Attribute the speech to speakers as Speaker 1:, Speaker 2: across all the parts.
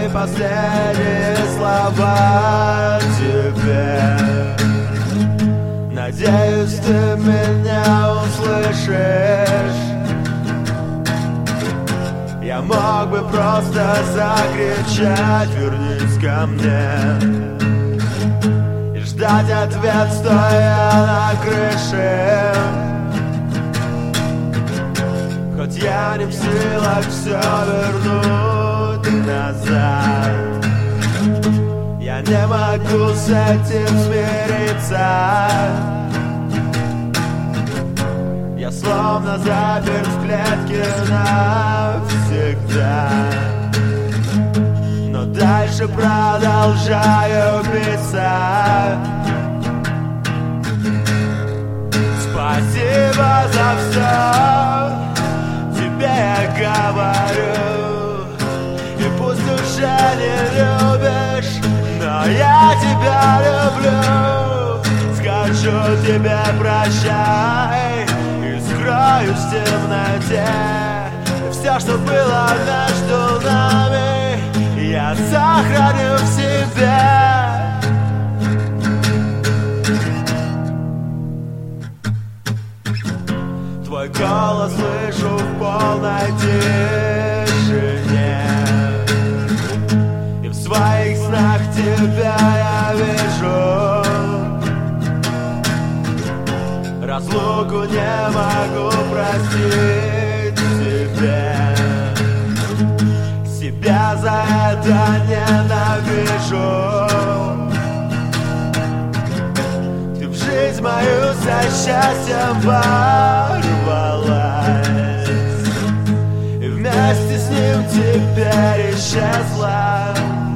Speaker 1: мои последние слова тебе. Надеюсь, ты меня услышишь. Я мог бы просто закричать: вернись ко мне, и ждать ответ, стоя на крыше. Хоть я не в силах все вернуть назад, я не могу с этим смириться. Я словно заперт в клетке навсегда, но дальше продолжаю писать. Спасибо за все, тебе я говорю. И пусть уже не любишь, но я тебя люблю. Скажу тебе прощай и скроюсь в темноте. Все, что было между нами, я сохраню в себе. Твой голос слышу в полной тишине, и в своих снах тебя я вижу. Разлуку не могу простить себе. Себя за это ненавижу. Ты в жизнь мою со счастьем ворвалась, и вместе с ним теперь исчезла.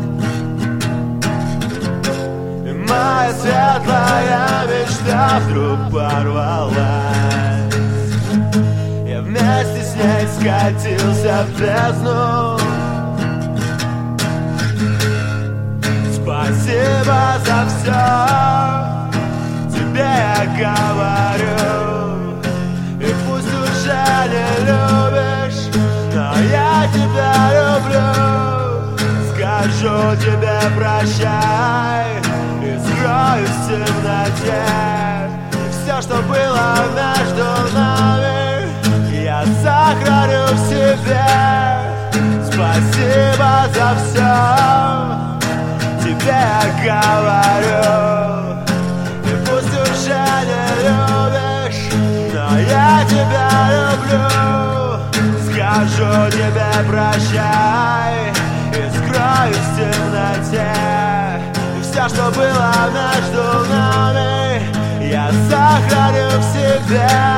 Speaker 1: И моя светлая мечта вдруг порвалась. Я вместе с ней скатился в бездну. Спасибо за все, тебе я говорю. И пусть уже не любишь, но я тебя люблю. Скажу тебе прощай и скроюсь в темноте. Все, что было между нами, я сохраню в себе. Спасибо за все, тебе я говорю. И пусть уже не любишь, но я тебя люблю. Скажу тебе прощай и скроюсь в темноте. И все, что было между нами, я сохраню в себе.